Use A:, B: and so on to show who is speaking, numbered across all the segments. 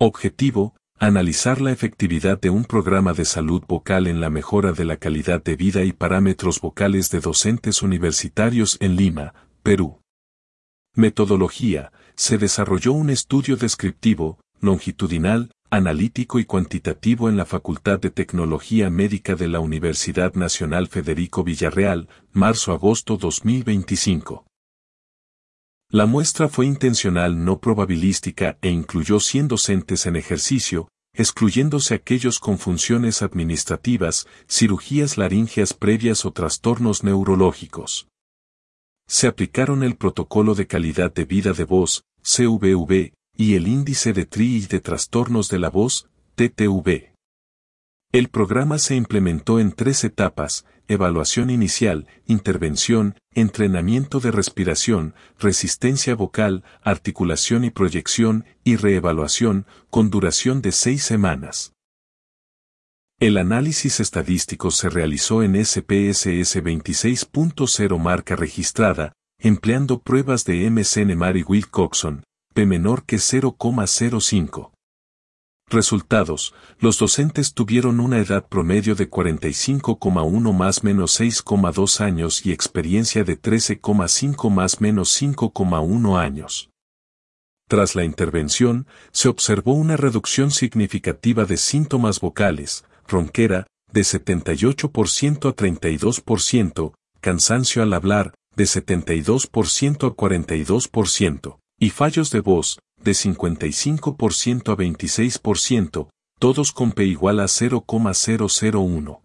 A: Objetivo: analizar la efectividad de un programa de salud vocal en la mejora de la calidad de vida y parámetros vocales de docentes universitarios en Lima, Perú. Metodología: se desarrolló un estudio descriptivo, longitudinal, analítico y cuantitativo en la Facultad de Tecnología Médica de la Universidad Nacional Federico Villarreal, marzo-agosto 2025. La muestra fue intencional no probabilística e incluyó 100 docentes en ejercicio, excluyéndose aquellos con funciones administrativas, cirugías laríngeas previas o trastornos neurológicos. Se aplicaron el Protocolo de Calidad de Vida de Voz, CVV, y el Índice de TRI y de Trastornos de la Voz, TTV. El programa se implementó en 3 etapas: evaluación inicial, intervención, entrenamiento de respiración, resistencia vocal, articulación y proyección, y reevaluación, con duración de 6 semanas. El análisis estadístico se realizó en SPSS 26.0 marca registrada, empleando pruebas de McNemar-Wilcoxon, P menor que 0,05. Resultados: los docentes tuvieron una edad promedio de 45,1 más menos 6,2 años y experiencia de 13,5 más menos 5,1 años. Tras la intervención, se observó una reducción significativa de síntomas vocales, ronquera, de 78% a 32%, cansancio al hablar, de 72% a 42%, y fallos de voz, de 55% a 26%, todos con P igual a 0,001.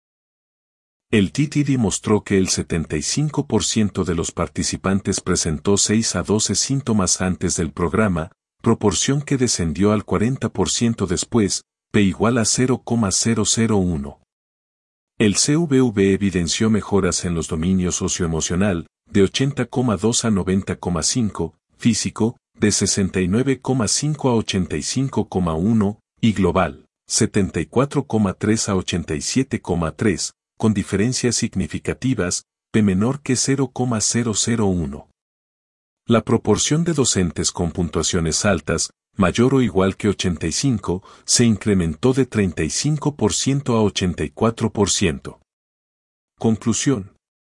A: El TTD mostró que el 75% de los participantes presentó 6 a 12 síntomas antes del programa, proporción que descendió al 40% después, P igual a 0,001. El CVV evidenció mejoras en los dominios socioemocional, de 80,2 a 90,5, físico, de 69,5 a 85,1, y global, 74,3 a 87,3, con diferencias significativas, P menor que 0,001. La proporción de docentes con puntuaciones altas, mayor o igual que 85, se incrementó de 35% a 84%. Conclusión.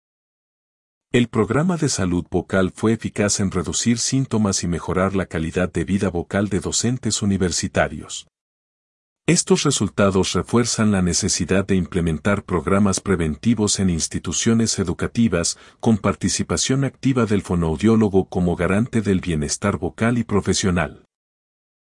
A: El programa de salud vocal fue eficaz en reducir síntomas y mejorar la calidad de vida vocal de docentes universitarios. Estos resultados refuerzan la necesidad de implementar programas preventivos en instituciones educativas con participación activa del fonoaudiólogo como garante del bienestar vocal y profesional.